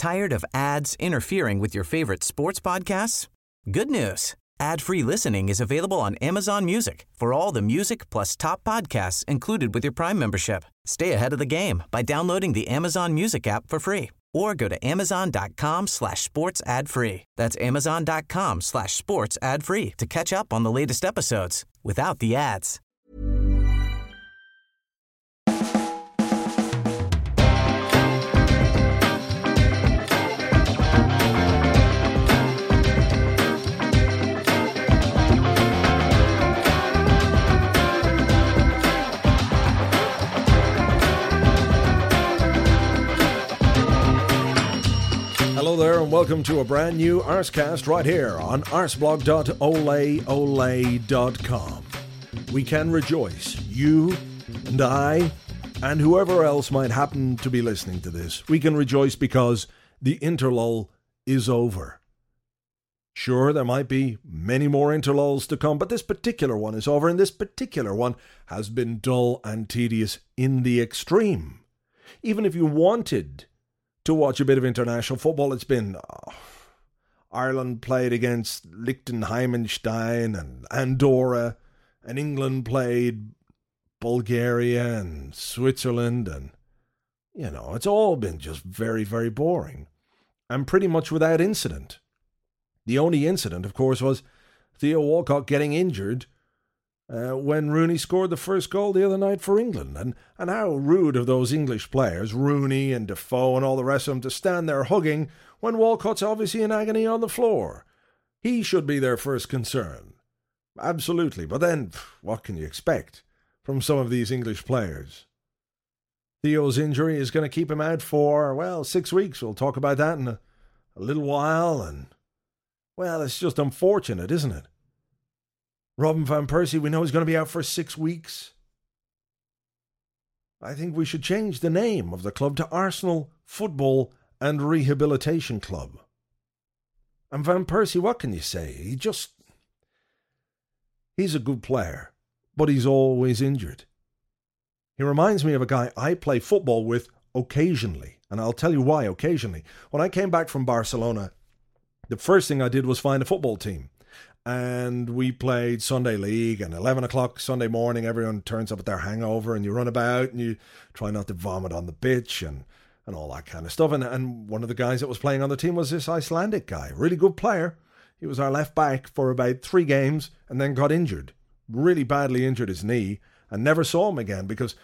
Tired of ads interfering with your favorite sports podcasts? Good news. Ad-free listening is available on Amazon Music for all the music plus top podcasts included with your Prime membership. Stay ahead of the game by downloading the Amazon Music app for free or go to amazon.com/sports ad free. That's amazon.com/sports ad free to catch up on the latest episodes without the ads. Hello there and welcome to a brand new Arsecast right here on arseblog.oleole.com. We can rejoice, you and I and whoever else might happen to be listening to this. We can rejoice because the interlull is over. Sure, there might be many more interlulls to come, but this particular one is over, and this particular one has been dull and tedious in the extreme. Even if you wanted to watch a bit of international football, it's been Ireland played against Liechtenstein and Andorra, and England played Bulgaria and Switzerland, and it's all been just very, very boring and pretty much without incident. The only incident, of course, was Theo Walcott getting injured when Rooney scored the first goal the other night for England. And how rude of those English players, Rooney and Defoe and all the rest of them, to stand there hugging when Walcott's obviously in agony on the floor. He should be their first concern. Absolutely. But then, what can you expect from some of these English players? Theo's injury is going to keep him out for, 6 weeks. We'll talk about that in a little while. And, it's just unfortunate, isn't it? Robin van Persie, we know he's going to be out for 6 weeks. I think we should change the name of the club to Arsenal Football and Rehabilitation Club. And Van Persie, what can you say? He's a good player, but he's always injured. He reminds me of a guy I play football with occasionally, and I'll tell you why occasionally. When I came back from Barcelona, the first thing I did was find a football team. And we played Sunday League, and 11 o'clock Sunday morning, everyone turns up with their hangover, and you run about, and you try not to vomit on the pitch, and all that kind of stuff. And one of the guys that was playing on the team was this Icelandic guy, really good player. He was our left back for about 3 games, and then got injured, really badly injured his knee, and never saw him again because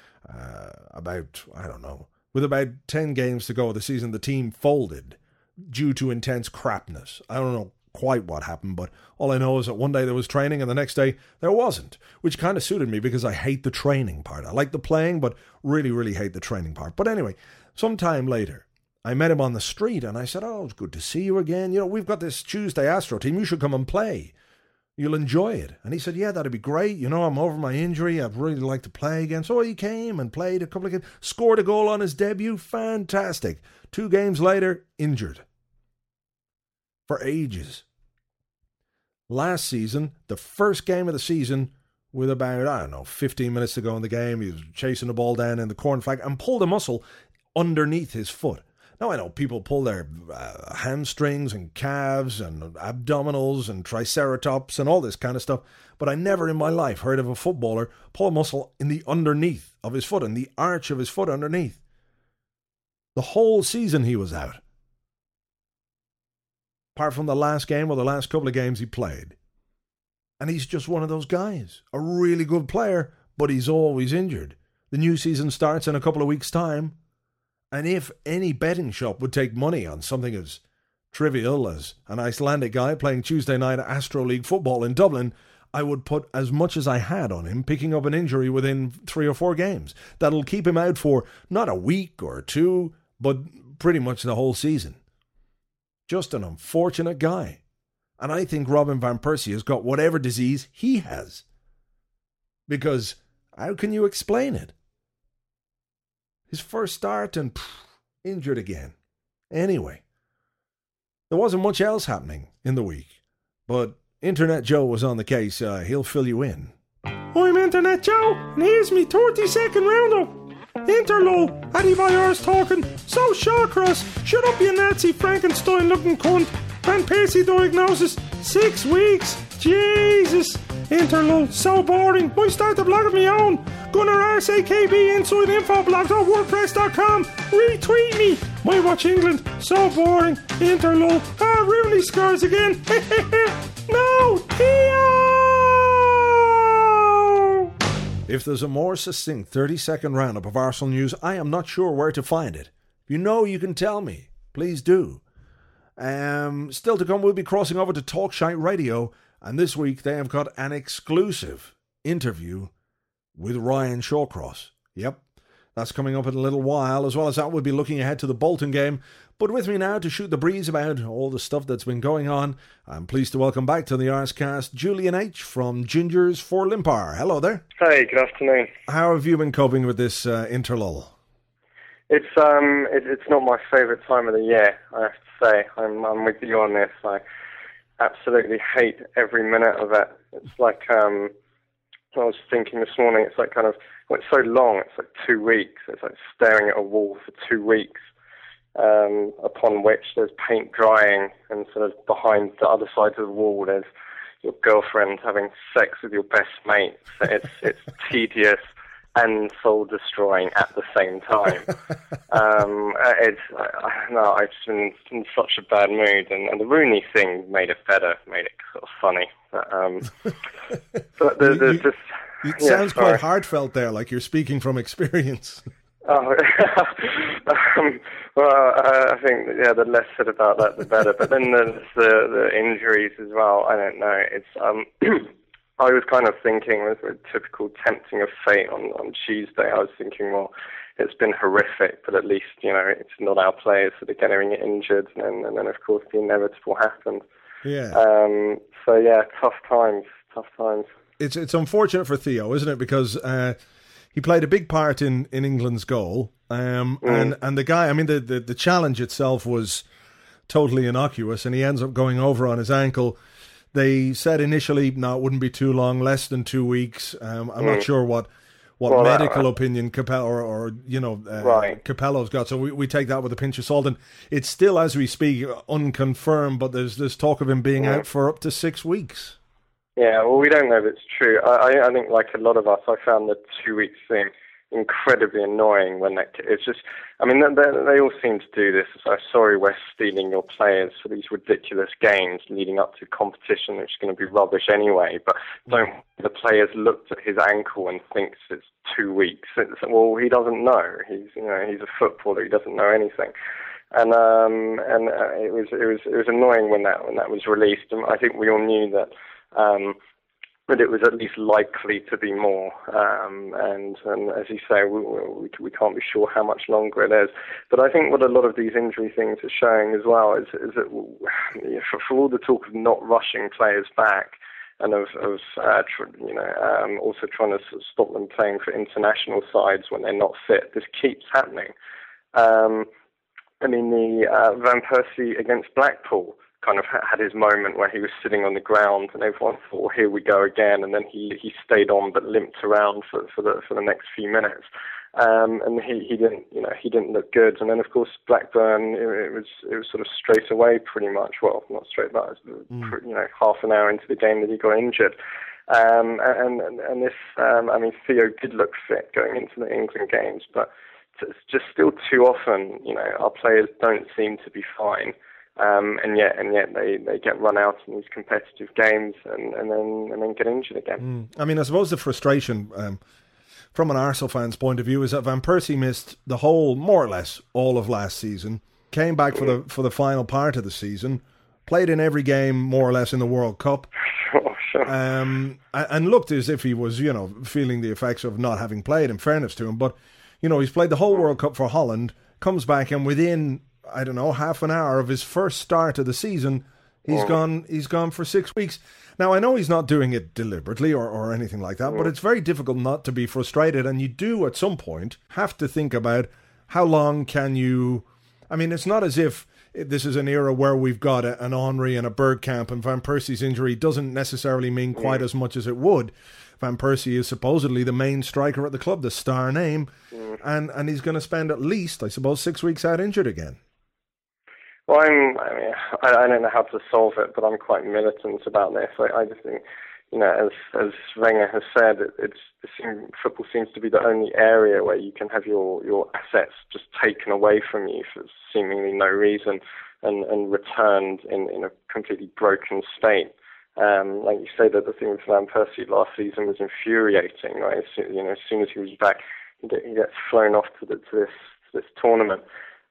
with about 10 games to go of the season, the team folded due to intense crapness. I don't know quite what happened, but all I know is that one day there was training and the next day there wasn't, which kind of suited me because I hate the training part. I like the playing, but really, really hate the training part. But anyway, sometime later, I met him on the street and I said, it's good to see you again. We've got this Tuesday Astro team. You should come and play. You'll enjoy it. And he said, yeah, that'd be great. I'm over my injury. I'd really like to play again. So he came and played a couple of games, scored a goal on his debut. Fantastic. 2 games later, injured. For ages. Last season, the first game of the season, with about, 15 minutes to go in the game, he was chasing the ball down in the corner flag and pulled a muscle underneath his foot. Now, I know people pull their hamstrings and calves and abdominals and triceratops and all this kind of stuff, but I never in my life heard of a footballer pull a muscle in the underneath of his foot, in the arch of his foot underneath. The whole season he was out. Apart from the last game or the last couple of games he played. And he's just one of those guys. A really good player, but he's always injured. The new season starts in a couple of weeks' time. And if any betting shop would take money on something as trivial as an Icelandic guy playing Tuesday night Astro League football in Dublin, I would put as much as I had on him picking up an injury within 3 or 4 games. That'll keep him out for not a week or 2, but pretty much the whole season. Just an unfortunate guy. And I think Robin van Persie has got whatever disease he has. Because how can you explain it? His first start and injured again. Anyway, there wasn't much else happening in the week. But Internet Joe was on the case. He'll fill you in. I'm Internet Joe, and here's me 30-second roundup. Interlow, Addy Byers talking. So Shawcross, shut up you Nazi Frankenstein looking cunt. Van Persie diagnosis, 6 weeks. Jesus. Interlow, so boring. Why start the blog of my own? Gunnar RSAKB inside infoblog.wordpress.com. Retweet me. My Watch England, so boring. Interlow, Rooney scores again. No, Theo! If there's a more succinct 30-second roundup of Arsenal news, I am not sure where to find it. If you know, you can tell me. Please do. Still to come, we'll be crossing over to Talkshite Radio, and this week they have got an exclusive interview with Ryan Shawcross. Yep, that's coming up in a little while. As well as that, we'll be looking ahead to the Bolton game. But with me now to shoot the breeze about all the stuff that's been going on, I'm pleased to welcome back to the Arsecast Julian H. from Gingers for Limpar. Hello there. Hey, good afternoon. How have you been coping with this interlull? It's not my favourite time of the year, I have to say. I'm with you on this. I absolutely hate every minute of it. It's like, I was thinking this morning, it's like kind of, well, it's so long, it's like 2 weeks. It's like staring at a wall for 2 weeks, upon which there's paint drying, and sort of behind the other side of the wall there's your girlfriend having sex with your best mate. So it's tedious and soul destroying at the same time. I've just been in such a bad mood, and the Rooney thing made it better, made it sort of funny. But there's just... It sounds quite heartfelt there, like you're speaking from experience. Oh, I think the less said about that, the better. But then there's the injuries as well. I don't know. It's I was kind of thinking, with a typical tempting of fate on Tuesday, I was thinking, well, it's been horrific, but at least, it's not our players that are getting injured, and then of course the inevitable happened. Yeah. Tough times. It's unfortunate for Theo, isn't it? Because he played a big part in England's goal, and the guy, I mean, the challenge itself was totally innocuous, and he ends up going over on his ankle. They said initially, no, it wouldn't be too long, less than 2 weeks. I'm not sure what medical opinion Capello right. Capello's got, so we take that with a pinch of salt. And it's still, as we speak, unconfirmed, but there's talk of him being out for up to 6 weeks. Yeah, well, we don't know if it's true. I think, like a lot of us, I found the 2 weeks thing incredibly annoying when it's just, I mean, they all seem to do this. So sorry, we're stealing your players for these ridiculous games leading up to competition, which is going to be rubbish anyway. But don't the players looked at his ankle and thinks it's 2 weeks? Well, he doesn't know. He's a footballer. He doesn't know anything. And it was annoying when that was released. And I think we all knew that. But it was at least likely to be more, and as you say, we can't be sure how much longer it is. But I think what a lot of these injury things are showing as well is that for all the talk of not rushing players back, and of also trying to sort of stop them playing for international sides when they're not fit, this keeps happening. I mean, the Van Persie against Blackpool kind of had his moment where he was sitting on the ground and everyone thought, well, here we go again, and then he stayed on but limped around for the next few minutes, and he didn't look good. And then of course Blackburn, it was sort of straight away pretty much, well, not straight, but half an hour into the game that he got injured. And this, I mean, Theo did look fit going into the England games, but it's just still too often, our players don't seem to be fine. And yet they get run out in these competitive games and then get injured again. I mean, I suppose the frustration from an Arsenal fan's point of view is that Van Persie missed the whole, more or less, all of last season, came back for the final part of the season, played in every game more or less in the World Cup, Sure. and looked as if he was, feeling the effects of not having played, in fairness to him. But, he's played the whole World Cup for Holland, comes back, and within, I don't know, half an hour of his first start of the season, he's gone for 6 weeks. Now, I know he's not doing it deliberately or anything like that, but it's very difficult not to be frustrated, and you do at some point have to think about how long can you... I mean, it's not as if this is an era where we've got an Henry and a Bergkamp, and Van Persie's injury doesn't necessarily mean quite as much as it would. Van Persie is supposedly the main striker at the club, the star name, and he's going to spend at least, I suppose, 6 weeks out injured again. Well, I don't know how to solve it, but I'm quite militant about this. I just think, as Wenger has said, football seems to be the only area where you can have your assets just taken away from you for seemingly no reason and returned in a completely broken state. Like you say, that the thing with Van Persie last season was infuriating. Right, as soon as he was back, he gets flown off to this tournament.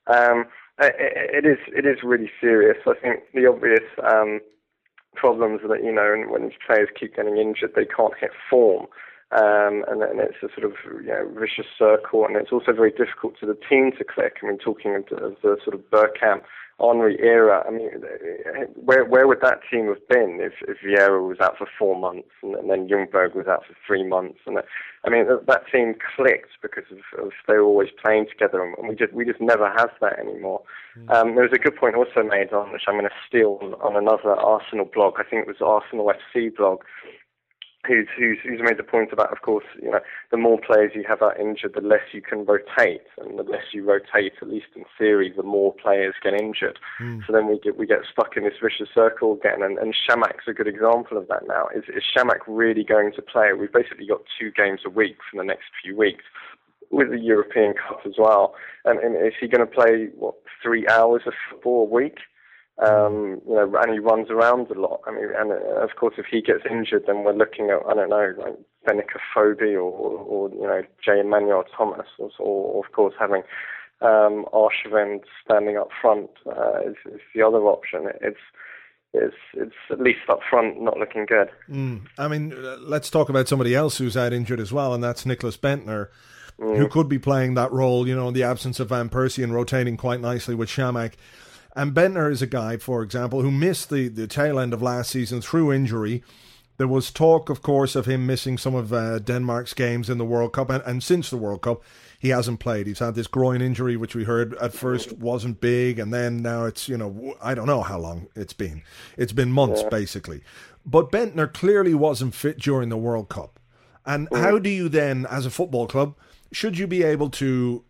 It is really serious. I think the obvious problems that, when these players keep getting injured, they can't hit form. And then it's a sort of vicious circle, and it's also very difficult to the team to click. I mean, talking of the sort of Bergkamp, Henry era, I mean, where would that team have been if Vieira was out for 4 months and then Ljungberg was out for 3 months? And that team clicked because of they were always playing together, and we just never have that anymore. There was a good point also made on, which I'm going to steal on another Arsenal blog. I think it was Arsenal FC blog. Who's made the point about, of course, the more players you have out injured, the less you can rotate, and the less you rotate, at least in theory, the more players get injured. So then we get stuck in this vicious circle again, and Chamak's a good example of that now. Is Chamak really going to play? We've basically got 2 games a week for the next few weeks, with the European Cup as well. And is he going to play 3 hours of football a week? And he runs around a lot. I mean, and of course, if he gets injured, then we're looking at, I don't know, like Benica Phobie or Jay Emmanuel Thomas, or of course having Arshavin standing up front is the other option. It's at least up front not looking good. I mean, let's talk about somebody else who's out injured as well, and that's Nicklas Bendtner, who could be playing that role, in the absence of Van Persie and rotating quite nicely with Chamak. And Bendtner is a guy, for example, who missed the tail end of last season through injury. There was talk, of course, of him missing some of Denmark's games in the World Cup. And since the World Cup, he hasn't played. He's had this groin injury, which we heard at first wasn't big. And then now it's, I don't know how long it's been. It's been months, basically. But Bendtner clearly wasn't fit during the World Cup. And how do you then, as a football club, should you be able to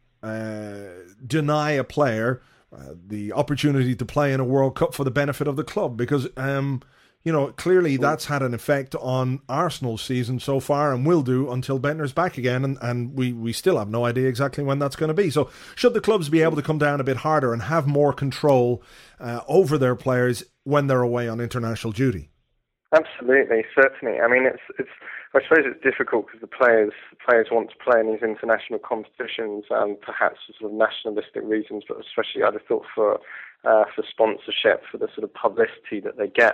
deny a player the opportunity to play in a World Cup for the benefit of the club? Because, clearly that's had an effect on Arsenal's season so far, and will do until Bendtner's back again, and we still have no idea exactly when that's going to be. So should the clubs be able to come down a bit harder and have more control over their players when they're away on international duty? Absolutely, certainly. I mean, I suppose it's difficult because the players want to play in these international competitions, perhaps for sort of nationalistic reasons, but especially I'd have thought for sponsorship, for the sort of publicity that they get.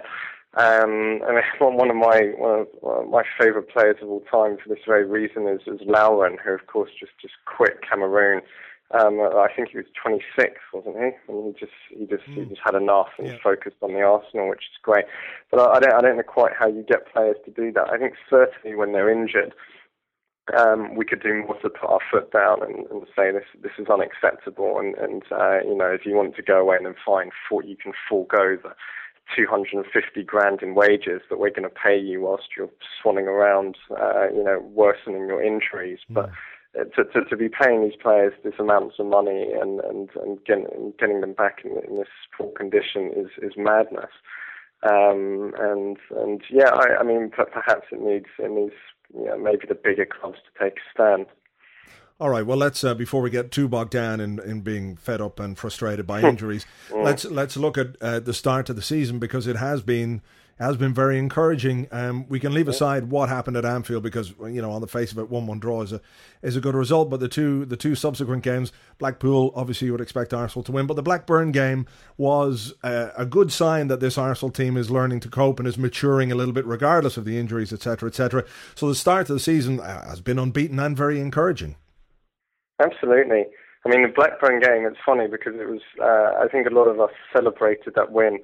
One of my favourite players of all time for this very reason is Lauren, who of course just quit Cameroon. I think he was 26, wasn't he? And he just had enough and focused on the Arsenal, which is great. But I don't know quite how you get players to do that. I think certainly when they're injured, we could do more to put our foot down and say this is unacceptable. And if you want to go away and then you can forego the 250 grand in wages that we're going to pay you whilst you're swanning around, worsening your injuries, but. To be paying these players this amounts of money and getting them back in this poor condition is madness. I mean, perhaps it needs maybe the bigger clubs to take a stand. All right. Well, let's before we get too bogged down in being fed up and frustrated by injuries, let's look at the start of the season, because it has been very encouraging. We can leave aside what happened at Anfield because, on the face of it, 1-1 draw is a good result. But the two subsequent games, Blackpool, obviously you would expect Arsenal to win. But the Blackburn game was a good sign that this Arsenal team is learning to cope and is maturing a little bit regardless of the injuries, etc., etc. So the start of the season has been unbeaten and very encouraging. Absolutely. I mean, the Blackburn game, it's funny because it was, I think a lot of us celebrated that win.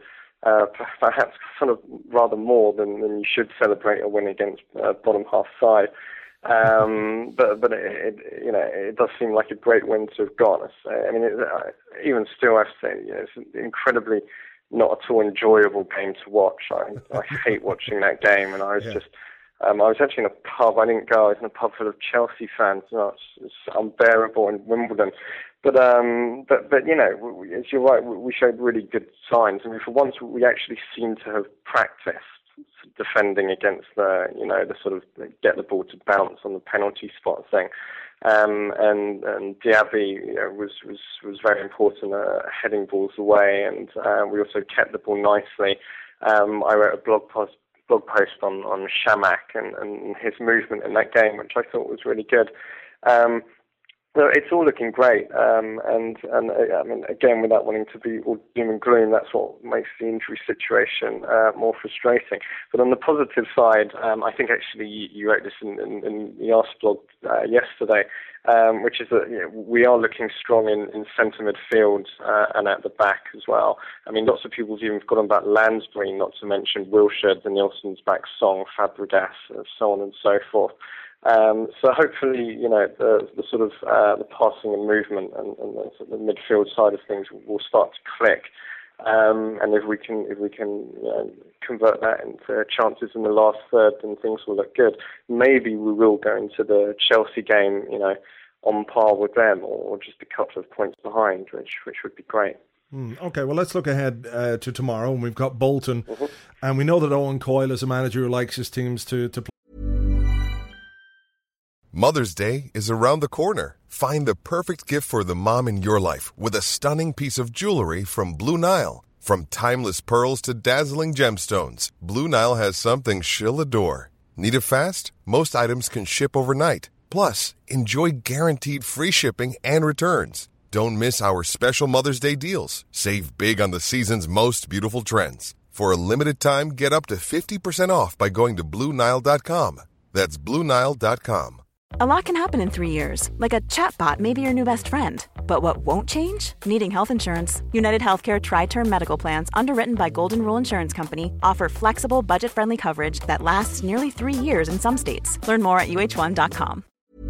Perhaps sort of rather more than you should celebrate a win against bottom half side. But it does seem like a great win to have got. I mean, even still, I have to say, it's an incredibly not at all enjoyable game to watch. I hate watching that game, and I was I was actually in a pub. I didn't go. I was in a pub full of Chelsea fans. It's unbearable in Wimbledon. But as you're right, we showed really good signs. I mean, for once, we actually seem to have practiced defending against the sort of get the ball to bounce on the penalty spot thing. And Diaby was very important heading balls away, and we also kept the ball nicely. I wrote a blog post on Shamak and his movement in that game, which I thought was really good. So it's all looking great, and I mean, again, without wanting to be all doom and gloom, that's what makes the injury situation more frustrating. But on the positive side, I think actually you wrote this in the Arse blog yesterday, which is that we are looking strong in centre midfield and at the back as well. I mean, lots of people have even forgotten about Lansbury, not to mention Wilshere, Danielson's back, Song, Fabregas, so on and so forth. So hopefully, the sort of the passing and movement and the midfield side of things will start to click. And if we can convert that into chances in the last third, then things will look good. Maybe we will go into the Chelsea game, on par with them, or just a couple of points behind, which would be great. Okay, well, let's look ahead to tomorrow, and we've got Bolton, and we know that Owen Coyle is a manager who likes his teams to play. Mother's Day is around the corner. Find the perfect gift for the mom in your life with a stunning piece of jewelry from Blue Nile. From timeless pearls to dazzling gemstones, Blue Nile has something she'll adore. Need it fast? Most items can ship overnight. Plus, enjoy guaranteed free shipping and returns. Don't miss our special Mother's Day deals. Save big on the season's most beautiful trends. For a limited time, get up to 50% off by going to BlueNile.com. That's BlueNile.com. A lot can happen in 3 years, like a chatbot may be your new best friend. But what won't change? Needing health insurance. United Healthcare Tri-Term Medical Plans, underwritten by Golden Rule Insurance Company, offer flexible, budget-friendly coverage that lasts nearly 3 years in some states. Learn more at UH1.com.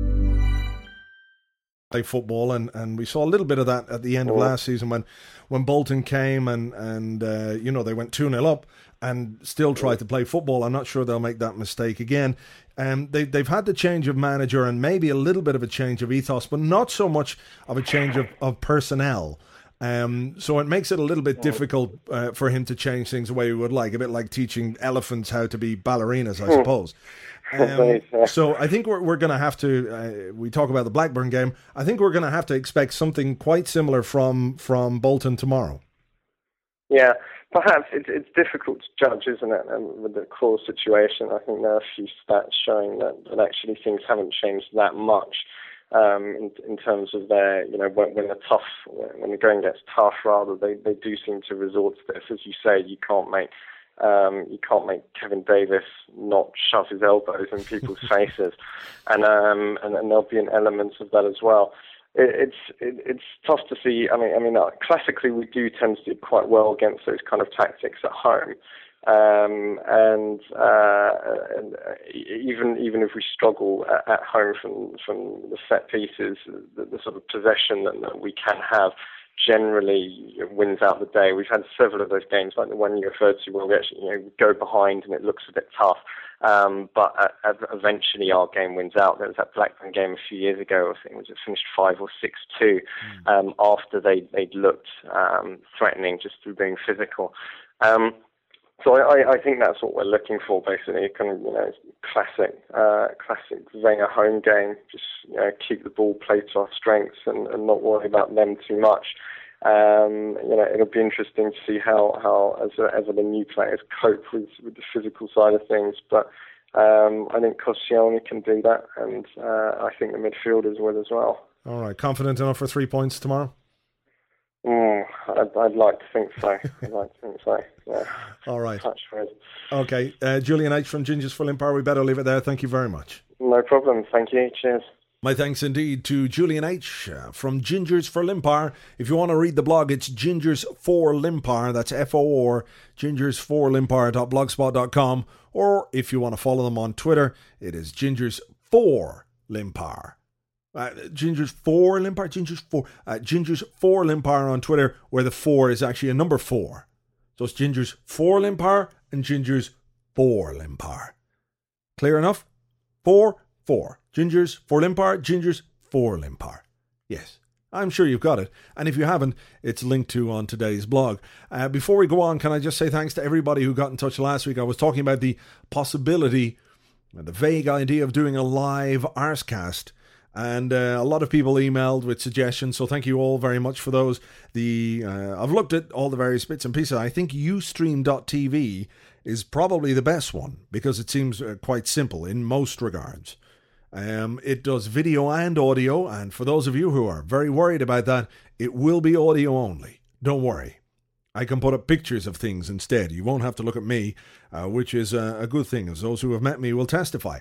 Play football, and we saw a little bit of that at the end of last season when Bolton came and they went 2-0 up and still tried to play football. I'm not sure they'll make that mistake again. They've had the change of manager and maybe a little bit of a change of ethos, but not so much of a change of personnel. So it makes it a little bit difficult for him to change things the way we would like, a bit like teaching elephants how to be ballerinas, I suppose. So I think we're going to have to, we talk about the Blackburn game, I think we're going to have to expect something quite similar from Bolton tomorrow. Yeah, perhaps it's difficult to judge, isn't it, with the core situation. I think there are a few stats showing that actually things haven't changed that much in terms of their, when the going gets tough, rather, they do seem to resort to this. As you say, you can't make Kevin Davis not shove his elbows in people's faces, and there'll be an element of that as well. It's tough to see. I mean, classically we do tend to do quite well against those kind of tactics at home, and even if we struggle at home from the set pieces, the sort of possession that we can have generally wins out the day. We've had several of those games, like the one you referred to, where we actually go behind and it looks a bit tough. But eventually our game wins out. There was that Blackburn game a few years ago, I think it finished 5 or 6-2 after they'd looked threatening just through being physical. So I think that's what we're looking for, basically, kind of classic Wenger home game. Just keep the ball, play to our strengths, and not worry about them too much. It'll be interesting to see how as the new players cope with the physical side of things. But I think Koscielny can do that, and I think the midfielders will as well. All right, confident enough for 3 points tomorrow? I'd like to think so. Yeah. All right. Okay, Julian H. from Gingers for Limpar. We better leave it there. Thank you very much. No problem. Thank you. Cheers. My thanks indeed to Julian H. from Gingers for Limpar. If you want to read the blog, it's Gingers for Limpar. That's FOR, Gingers4Limpar.blogspot.com. Or if you want to follow them on Twitter, it is Gingers 4 Limpar. Ginger's 4 Limpar. Ginger's 4 Limpar on Twitter, where the 4 is actually a number 4. So it's Ginger's 4 Limpar and Ginger's 4 Limpar. Clear enough? 4. Ginger's 4 Limpar, Ginger's 4 Limpar. Yes, I'm sure you've got it. And if you haven't, it's linked to on today's blog. Before we go on, can I just say thanks to everybody who got in touch last week? I was talking about the possibility, the vague idea of doing a live Arscast. And a lot of people emailed with suggestions, so thank you all very much for those. I've looked at all the various bits and pieces. I think Ustream.tv is probably the best one, because it seems quite simple in most regards. It does video and audio, and for those of you who are very worried about that, it will be audio only. Don't worry. I can put up pictures of things instead. You won't have to look at me, which is a good thing, as those who have met me will testify.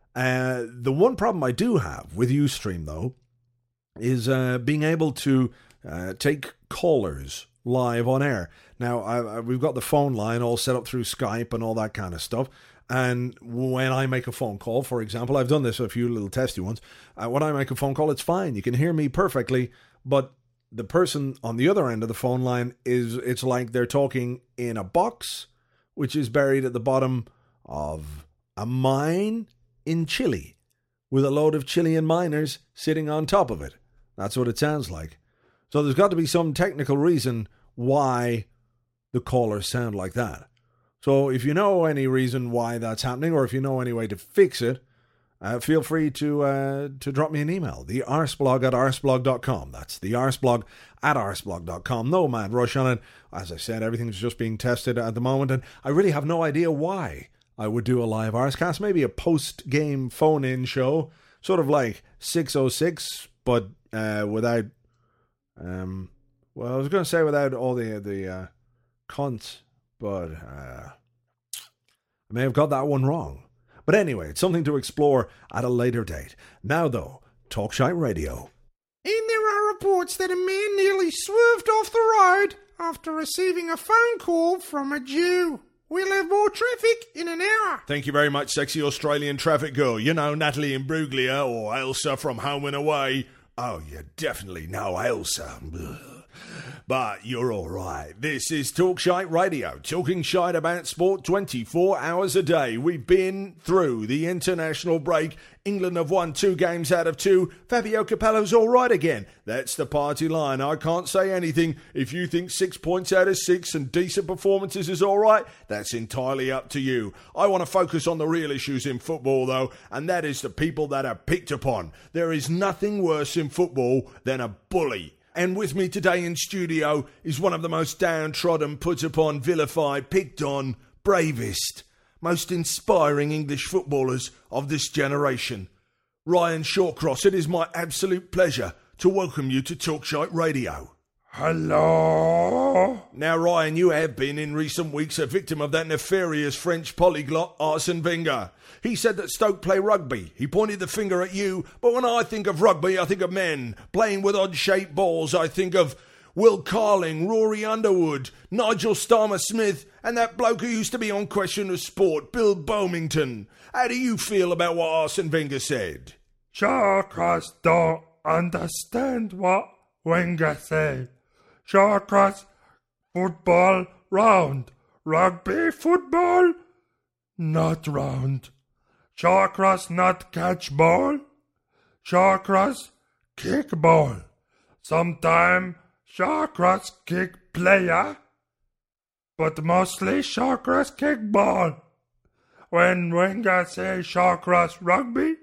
The one problem I do have with Ustream, though, is being able to take callers live on air. Now, we've got the phone line all set up through Skype and all that kind of stuff. And when I make a phone call, for example, I've done this a few little testy ones. When I make a phone call, it's fine. You can hear me perfectly. But the person on the other end of the phone line, it's like they're talking in a box, which is buried at the bottom of a mine in Chile, with a load of Chilean miners sitting on top of it. That's what it sounds like. So there's got to be some technical reason why the callers sound like that. So if you know any reason why that's happening, or if you know any way to fix it, feel free to drop me an email. The arsblog@arsblog.com. That's the arsblog@arsblog.com. No mad rush on it. As I said, everything's just being tested at the moment, and I really have no idea why I would do a live Arscast. Maybe a post-game phone-in show, sort of like 606, but without, I was going to say without all the cunts, but I may have got that one wrong. But anyway, it's something to explore at a later date. Now, though, Talkshite Radio. And there are reports that a man nearly swerved off the road after receiving a phone call from a Jew. We'll have more traffic in an hour. Thank you very much, sexy Australian traffic girl. You know Natalie Imbruglia or Elsa from Home and Away. Oh, you definitely know Elsa. But you're all right. This is Talkshite Radio, talking shite about sport 24 hours a day. We've been through the international break. England have won 2 games out of 2. Fabio Capello's all right again. That's the party line. I can't say anything. If you think 6 points out of 6 and decent performances is all right, that's entirely up to you. I want to focus on the real issues in football, though, and that is the people that are picked upon. There is nothing worse in football than a bully. And with me today in studio is one of the most downtrodden, put upon, vilified, picked on, bravest, most inspiring English footballers of this generation. Ryan Shawcross, it is my absolute pleasure to welcome you to Talkshite Radio. Hello? Now, Ryan, you have been in recent weeks a victim of that nefarious French polyglot Arsene Wenger. He said that Stoke play rugby. He pointed the finger at you, but when I think of rugby, I think of men playing with odd-shaped balls. I think of Will Carling, Rory Underwood, Nigel Starmer-Smith, and that bloke who used to be on Question of Sport, Bill Bomington. How do you feel about what Arsene Wenger said? Shawcross don't understand what Wenger said. Shawcross, football round. Rugby football, not round. Shawcross not catch ball. Shawcross kick ball. Sometime Shawcross kick player, but mostly Shawcross kick ball. When Wenger say Shawcross rugby,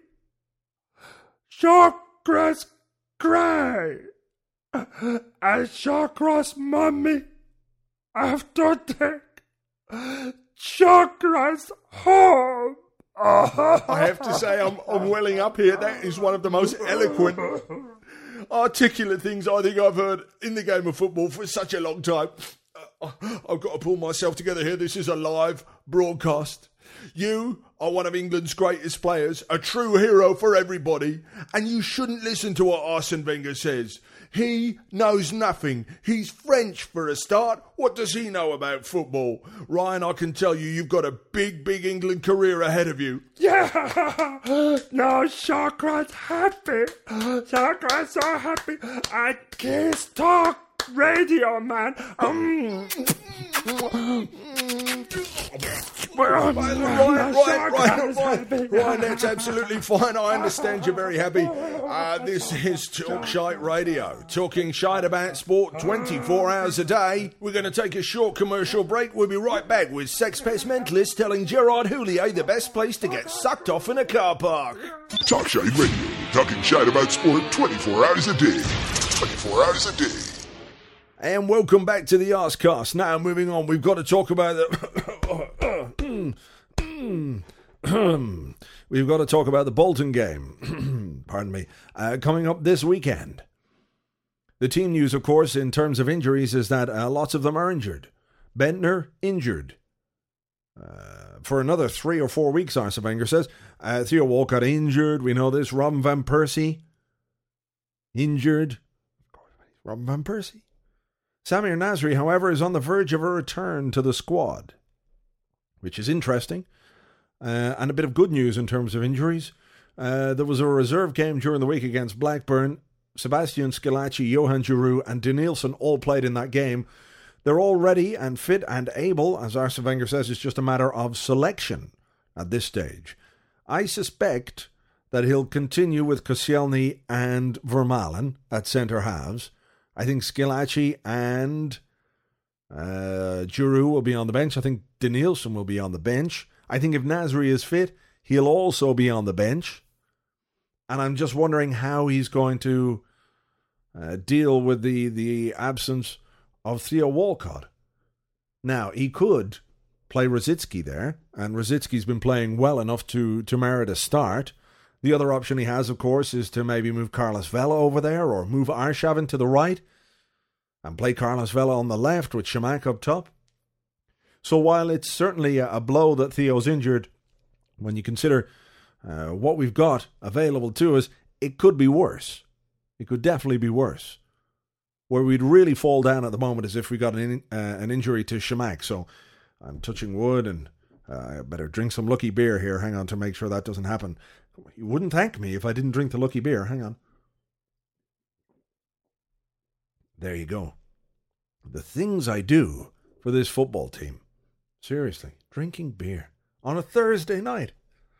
Shawcross cry. As Shawcross mummy after take Shawcross home. I have to say, I'm welling up here. That is one of the most eloquent, articulate things I think I've heard in the game of football for such a long time. I've got to pull myself together here. This is a live broadcast. You are one of England's greatest players, a true hero for everybody, and you shouldn't listen to what Arsene Wenger says. He knows nothing. He's French for a start. What does he know about football? Ryan, I can tell you've got a big, big England career ahead of you. Yeah, no, Socrates happy. Socrates so happy. I kiss talk radio, man. Right, that's absolutely fine. I understand you're very happy. This is Talk Shite Radio, talking shite about sport 24 hours a day. We're going to take a short commercial break. We'll be right back with Sex Pest Mentalist telling Gerard Houllier the best place to get sucked off in a car park. Talk Shite Radio, talking shite about sport 24 hours a day. 24 hours a day. And welcome back to the Arsecast. Now, moving on, we've got to talk about we've got to talk about the Bolton game. Pardon me. Coming up this weekend. The team news, of course, in terms of injuries, is that lots of them are injured. Bentner, injured. For another 3 or 4 weeks, Arsene Wenger says. Theo Walcott, injured. We know this. Robin Van Persie, injured. Robin Van Persie. Samir Nasri, however, is on the verge of a return to the squad, which is interesting, and a bit of good news in terms of injuries. There was a reserve game during the week against Blackburn. Sebastian Schillaci, Johan Giroud and Denilson all played in that game. They're all ready and fit and able. As Arsene Wenger says, it's just a matter of selection at this stage. I suspect that he'll continue with Koscielny and Vermaelen at centre halves. I think Schillaci and Giroud will be on the bench. I think Denilson will be on the bench. I think if Nasri is fit, he'll also be on the bench. And I'm just wondering how he's going to deal with the absence of Theo Walcott. Now, he could play Rosicky there, and Rosicky's been playing well enough to merit a start. The other option he has, of course, is to maybe move Carlos Vela over there or move Arshavin to the right and play Carlos Vela on the left with Chamakh up top. So while it's certainly a blow that Theo's injured, when you consider what we've got available to us, it could be worse. It could definitely be worse. Where we'd really fall down at the moment is if we got an injury to Chamakh. So I'm touching wood and I better drink some Lucky beer here. Hang on to make sure that doesn't happen. You wouldn't thank me if I didn't drink the Lucky beer. Hang on. There you go. The things I do for this football team. Seriously, drinking beer on a Thursday night.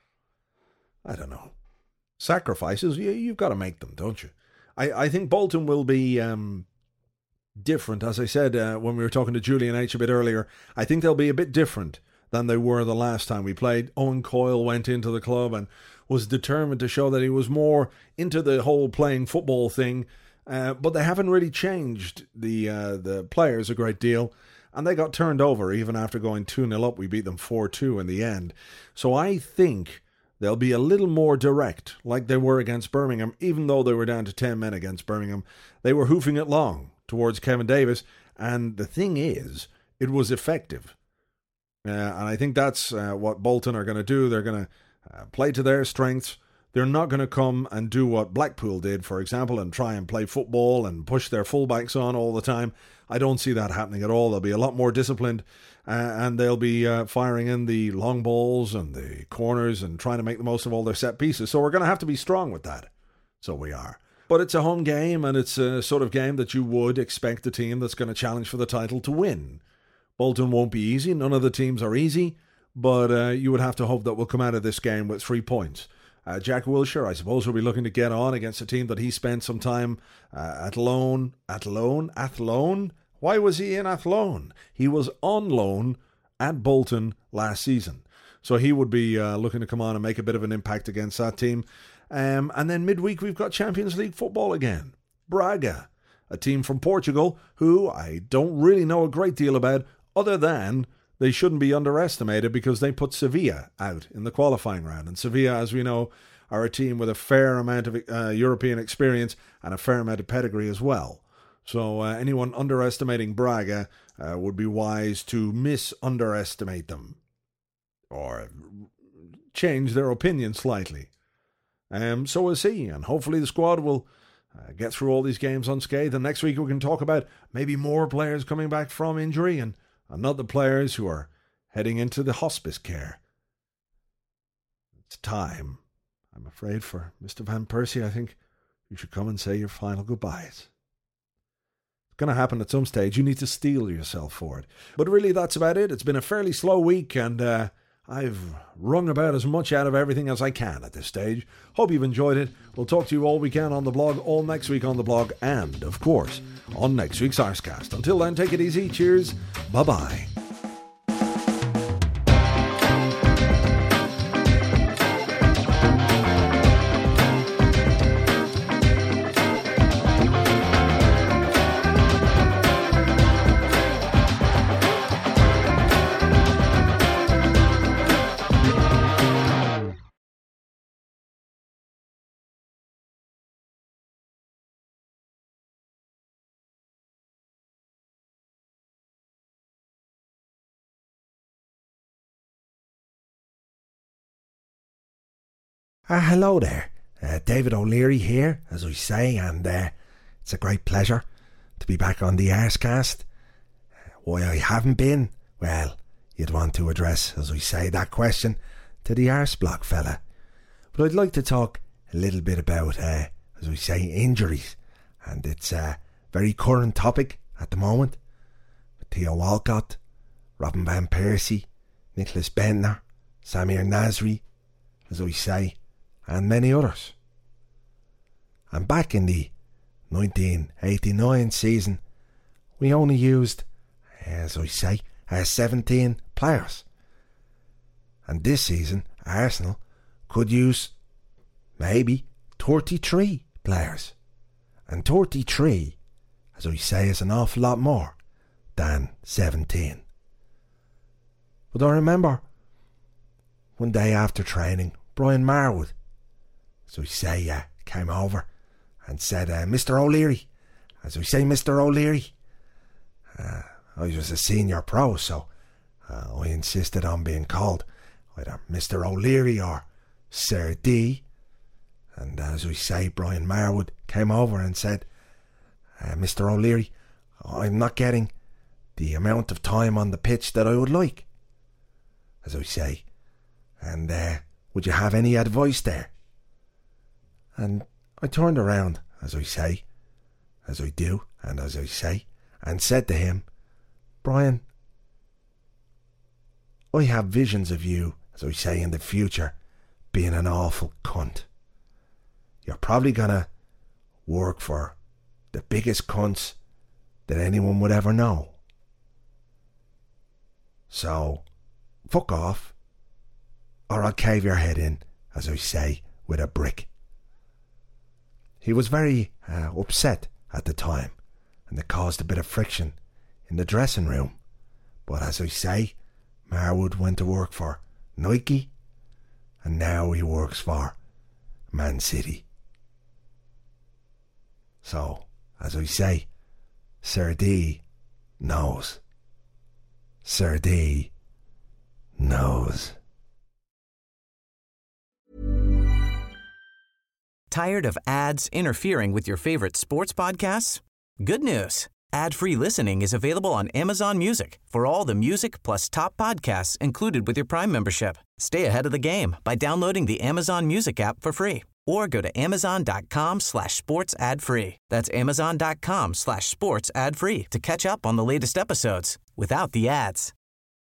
I don't know. Sacrifices, you've got to make them, don't you? I think Bolton will be different. As I said when we were talking to Julian H. a bit earlier, I think they'll be a bit different than they were the last time we played. Owen Coyle went into the club and was determined to show that he was more into the whole playing football thing. But they haven't really changed the players a great deal. And they got turned over even after going 2-0 up. We beat them 4-2 in the end. So I think they'll be a little more direct, like they were against Birmingham. Even though they were down to 10 men against Birmingham, they were hoofing it long towards Kevin Davis. And the thing is, it was effective. And I think that's what Bolton are going to do. They're going to play to their strengths. They're not going to come and do what Blackpool did, for example, and try and play football and push their fullbacks on all the time. I don't see that happening at all. They'll be a lot more disciplined, and they'll be firing in the long balls and the corners and trying to make the most of all their set pieces. So we're going to have to be strong with that. So we are. But it's a home game, and it's a sort of game that you would expect the team that's going to challenge for the title to win. Bolton won't be easy. None of the teams are easy, but you would have to hope that we'll come out of this game with 3 points. Jack Wilshere, I suppose, will be looking to get on against a team that he spent some time at loan. Athlone? Why was he in Athlone? He was on loan at Bolton last season. So he would be looking to come on and make a bit of an impact against that team. And then midweek, we've got Champions League football again. Braga, a team from Portugal who I don't really know a great deal about, other than they shouldn't be underestimated because they put Sevilla out in the qualifying round. And Sevilla, as we know, are a team with a fair amount of European experience and a fair amount of pedigree as well. So anyone underestimating Braga would be wise to misunderestimate them or change their opinion slightly. So we'll see, and hopefully the squad will get through all these games unscathed. And next week we can talk about maybe more players coming back from injury and not the players who are heading into the hospice care. It's time, I'm afraid, for Mr. Van Persie. I think you should come and say your final goodbyes. It's going to happen at some stage. You need to steel yourself for it. But really, that's about it. It's been a fairly slow week, and I've wrung about as much out of everything as I can at this stage. Hope you've enjoyed it. We'll talk to you all we can on the blog, all next week on the blog, and, of course, on next week's Arsecast. Until then, take it easy. Cheers. Bye-bye. Hello there, David O'Leary here, as I say, and it's a great pleasure to be back on the Arsecast. Why I haven't been? Well, you'd want to address, as I say, that question to the Arseblock fella. But I'd like to talk a little bit about, as I say, injuries, and it's a very current topic at the moment, with Theo Walcott, Robin Van Persie, Nicholas Bentner, Samir Nasri, as I say, and many others. And back in the 1989 season, we only used, as I say, 17 players. And this season, Arsenal could use maybe 33 players. And 33, as I say, is an awful lot more than 17. But I remember one day after training, Brian Marwood, as I say, came over and said, Mr. O'Leary, as I say, Mr. O'Leary. I was a senior pro, so I insisted on being called either Mr. O'Leary or Sir D. And as I say, Brian Marwood came over and said, Mr. O'Leary, I'm not getting the amount of time on the pitch that I would like, as I say, and would you have any advice there? And I turned around, as I say, as I do, and as I say, and said to him, Brian, I have visions of you, as I say, in the future, being an awful cunt. You're probably gonna work for the biggest cunts that anyone would ever know. So, fuck off, or I'll cave your head in, as I say, with a brick. He was very upset at the time, and it caused a bit of friction in the dressing room. But as I say, Marwood went to work for Nike, and now he works for Man City. So, as I say, Sir D knows. Sir D knows. Tired of ads interfering with your favorite sports podcasts? Good news. Ad-free listening is available on Amazon Music for all the music plus top podcasts included with your Prime membership. Stay ahead of the game by downloading the Amazon Music app for free or go to amazon.com/sports ad free. That's amazon.com/sports ad free to catch up on the latest episodes without the ads.